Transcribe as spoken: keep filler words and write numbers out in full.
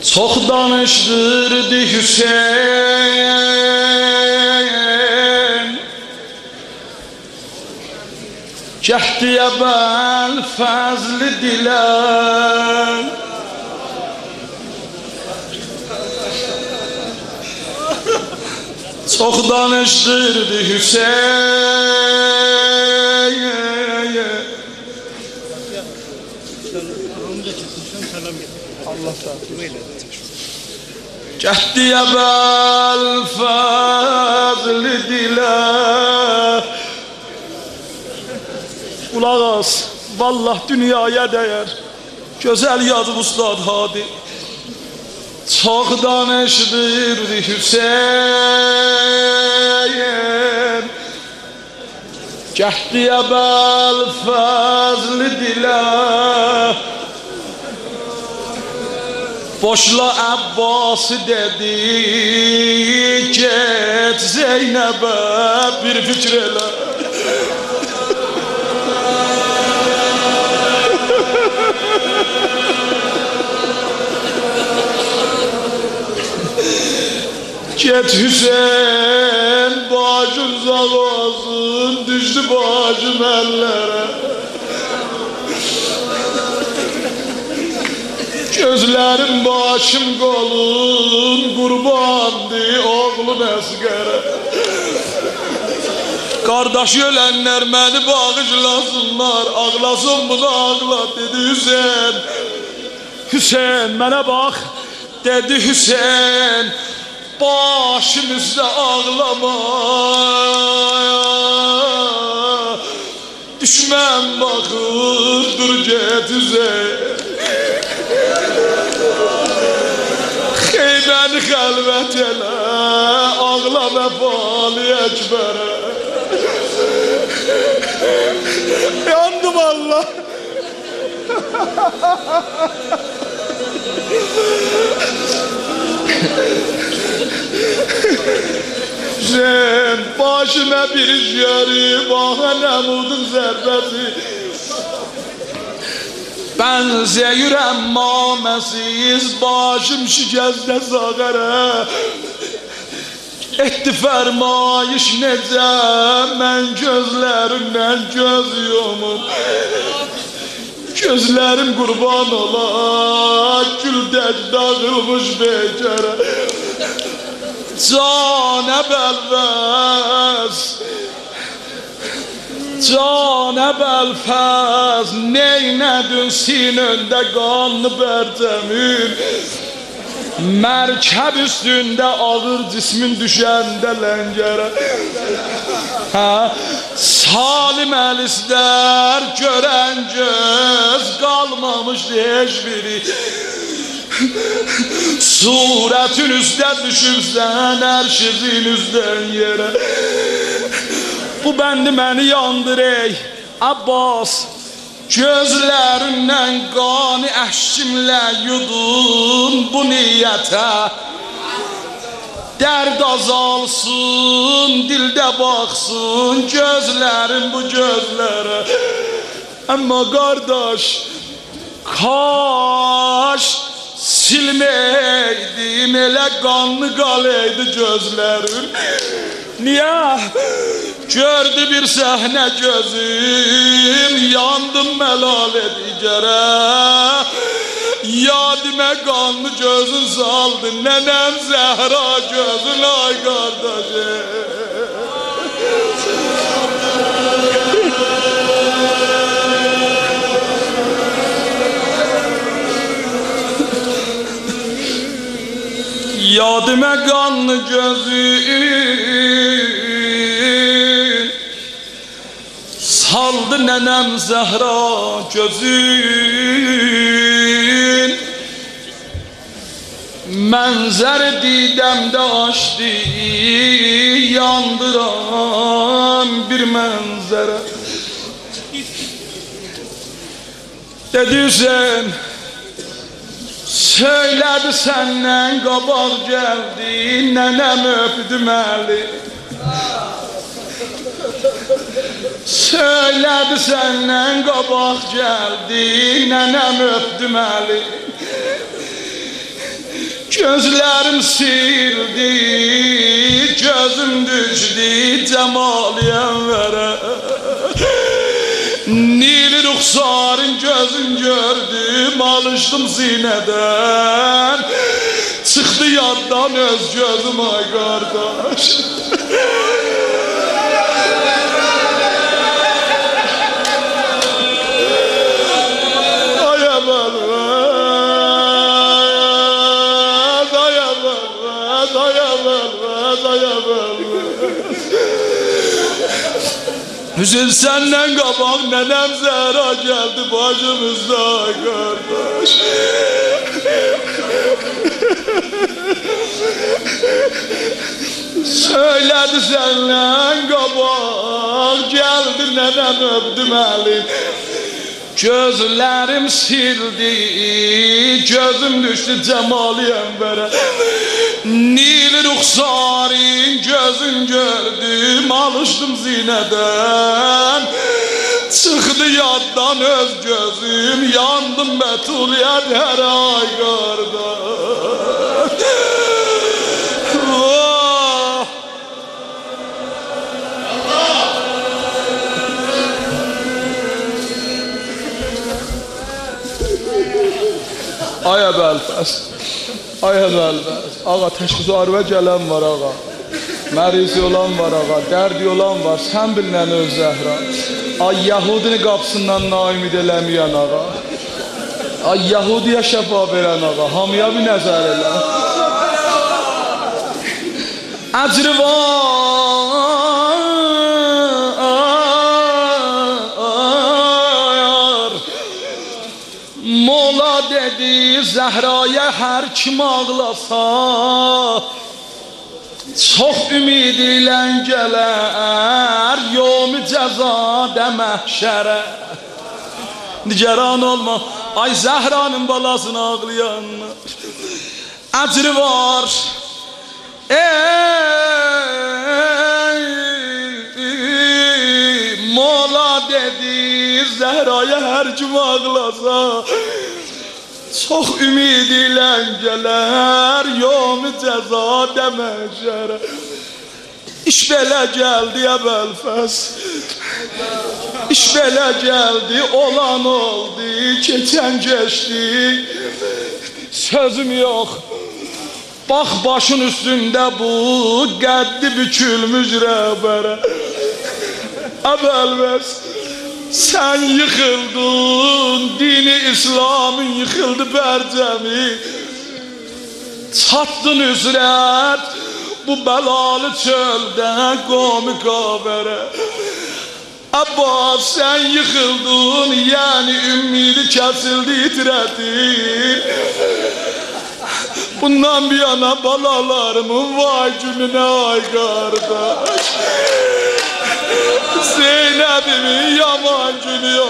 Çok danıştırdı Hüseyin, cehdiye bel fazlı diler. Çok danıştırdı Hüseyin, cehdiye bel fazlı diler. Kulak as, vallah dünyaya değer. Güzel yazı Ustad Hadi. Çok danıştırdı Hüseyin, cehdiye bel fazlı diler. Boşla Abbas'ı dedi, get Zeynep'e bir fikreyle. Get Hüseyin, başın sağ olsun, düştü başım ellere. Gözlerim başım kolun kurbandı oğlum Esgər'e. Kardeş ölenler beni bağışlasınlar, ağlasın bunu ağla dedi Hüseyin. Hüseyin bana bak dedi Hüseyin, başım üstə ağlama. Düşmən bakır dur get Hüseyin. Heybəni xəlvət elə, ağla vəfali Əkbərə. Yandım Allah. Sen başıma bir iş yarı, bahane vurdun zərbəsi. Benzeyirəm maməsiz, başım şikəzdə sağərə. Etdi fərmayış necə, mən gözlərimdən göz yumum. Gözlərim qurban ola, güldək dağılmış bekərə. Canə bəlvəz, canə bəlfəz, neynədin sinəndə qanlı bərtəmin. Mərkəb üstündə ağır cismin düşəndə ləngərə. Salim Əlislər görən göz qalmamışdı heç biri. Surətin üstə düşürsən ərşizin üstdən yerə. Bu bəndi məni yandır ey Abbas, gözlərindən qani əşkimlə yudun bu niyyətə. Dərd azalsın, dildə baxsın gözlərin bu gözlərə. Amma qardaş, kaş silməydim, elə qanlı qaləydi gözlərin. Niyə? Gördü bir səhnə gözüm, yandım məlal edigərə. Yadimə qanlı gözün saldı, nənəm Zəhra gözün ay qardaşım. Yadimə qanlı gözün saldı nənəm Zəhra gözün. Mənzər didəmdə açdı, yandıran bir mənzərə. Dedi Hüseyin, söylədi səndən qabaq gəldi, nənəm öpdüm əli. Söylədi səndən qabaq gəldi, nənəm öpdüm əli. Gözlerim sildi, gözüm düştü Cemali Enver'e. Nil ruhsarın gözün gördüm, alıştım zineden. Çıktı yaddan öz gözüm ay kardeş. Ay Emelvez, ay Emelvez, ay Emelvez, ay Emelvez. Hüsün senden kabak nenem Zehra geldi başımızda kardeş. Söyledi senden kabak geldi nenem öptüm elin. Gözlerim sildi, gözüm düştü Cemali Enver'e. Nil ruhsarın gözün gördüm, alıştım zineden. Çıktı yaddan öz gözüm, yandım Betulye her ay kardeş. Oh. Ay Ebelfes, ay Ebelfes. Ağa təşxizarvə gələn var ağa. Mərizi olan var ağa, dərdi olan var. Sən bilinən öz Zəhra. Ay Yahudini qapısından naimid eləməyən ağa. Ay Yahudiyə şəfa verən ağa. Hamıya bir nəzər elə. Əcri var. Mola dedi Zehra'ya her kim ağlasa, çok ümid ilə gələr yom-i cəzada məhşərə. Nigeran olma, ay Zehra'nın balasını ağlayanlar. Əcri var. Ey Mola dedi Zehra'ya her kim ağlasa, çok ümid ilə gələr yom-i cəzada məhşərə. İş belə gəldi Ebelfes, iş belə gəldi, olan oldu, keçən geçti. Sözüm yok, bak başın üstünde bu qəddi bükülmüş rəhbərə. Ebelfes, sen yıkıldın, dini İslam'ın yıkıldı percemi. Çattın üsret bu belalı çölde qavmi kabere. Abbas sen yıkıldın, yani ümmidi kesildi, itiredi. Bundan bir yana balalarımın vay gününe ay kardeş. Zeynep'imin yaman günü